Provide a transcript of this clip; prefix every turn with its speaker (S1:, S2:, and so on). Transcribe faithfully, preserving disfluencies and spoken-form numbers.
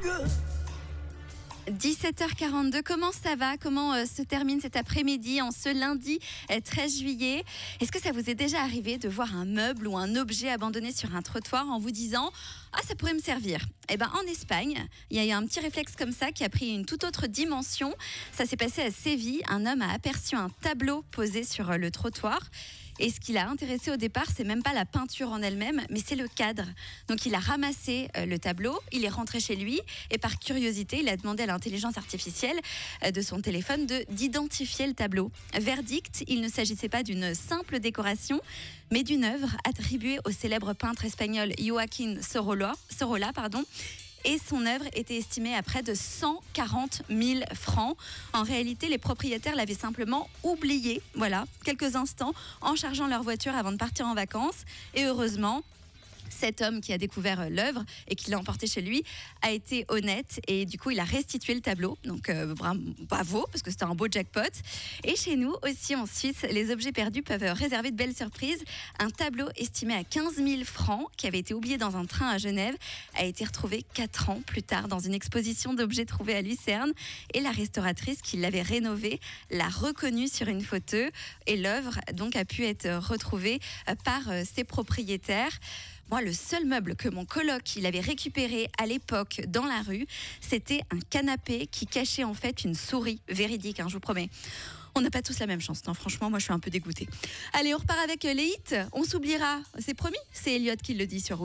S1: dix-sept heures quarante-deux, comment ça va? Comment euh, se termine cet après-midi en ce lundi euh, treize juillet? Est-ce que ça vous est déjà arrivé de voir un meuble ou un objet abandonné sur un trottoir en vous disant « Ah, ça pourrait me servir ?» Eh ben, en Espagne, il y a eu un petit réflexe comme ça qui a pris une toute autre dimension. Ça s'est passé à Séville. Un homme a aperçu un tableau posé sur euh, le trottoir. Et ce qui l'a intéressé au départ, c'est même pas la peinture en elle-même, mais c'est le cadre. Donc il a ramassé euh, le tableau, il est rentré chez lui et par curiosité, il a demandé à l'intelligence artificielle euh, de son téléphone de, d'identifier le tableau. Verdict, il ne s'agissait pas d'une simple décoration, mais d'une œuvre attribuée au célèbre peintre espagnol Joaquín Sorolla, Sorolla pardon, et son œuvre était estimée à près de cent quarante mille francs. En réalité, les propriétaires l'avaient simplement oublié, voilà, quelques instants, en chargeant leur voiture avant de partir en vacances. Et heureusement, cet homme qui a découvert l'œuvre et qui l'a emporté chez lui a été honnête et du coup il a restitué le tableau. Donc euh, bravo, parce que c'était un beau jackpot. Et chez nous aussi en Suisse, les objets perdus peuvent réserver de belles surprises. Un tableau estimé à quinze mille francs qui avait été oublié dans un train à Genève a été retrouvé quatre ans plus tard dans une exposition d'objets trouvés à Lucerne. Et la restauratrice qui l'avait rénové l'a reconnu sur une photo et l'œuvre donc a pu être retrouvée par ses propriétaires. Moi, le seul meuble que mon coloc il avait récupéré à l'époque dans la rue, c'était un canapé qui cachait en fait une souris véridique, hein, je vous promets. On n'a pas tous la même chance, non, franchement, moi je suis un peu dégoûtée. Allez, on repart avec les hits, on s'oubliera, c'est promis, c'est Elliot qui le dit sur Rouge.